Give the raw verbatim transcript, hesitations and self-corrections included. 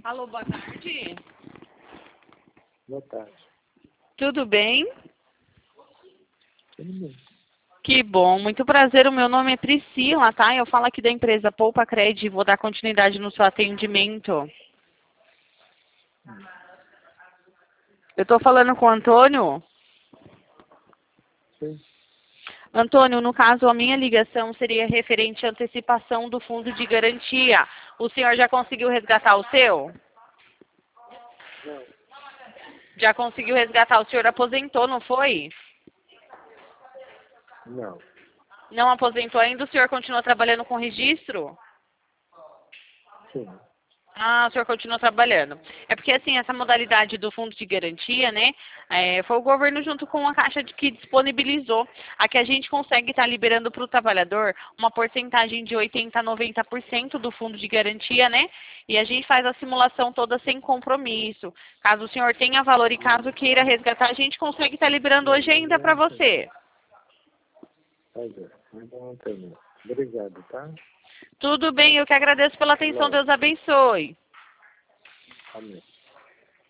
Alô, boa tarde. Boa tarde. Tudo bem? Tudo bem. Que bom, muito prazer. O meu nome é Priscila, tá? Eu falo aqui da empresa Poupa Cred e vou dar continuidade no seu atendimento. Eu estou falando com o Antônio? Sim. Antônio, no caso, a minha ligação seria referente à antecipação do fundo de garantia. O senhor já conseguiu resgatar o seu? Não. Já conseguiu resgatar? O senhor aposentou, não foi? Não. Não aposentou ainda? O senhor continua trabalhando com registro? Sim. Ah, o senhor continua trabalhando. É porque, assim, essa modalidade do fundo de garantia, né, é, foi o governo junto com a Caixa de, que disponibilizou. Aqui a gente consegue estar liberando para o trabalhador uma porcentagem de oitenta a noventa por cento do fundo de garantia, né, e a gente faz a simulação toda sem compromisso. Caso o senhor tenha valor e caso queira resgatar, a gente consegue estar liberando hoje ainda para você. Tá bem. Muito bom também. Obrigado, tá? Tudo bem, eu que agradeço pela atenção. Não. Deus abençoe. Amém.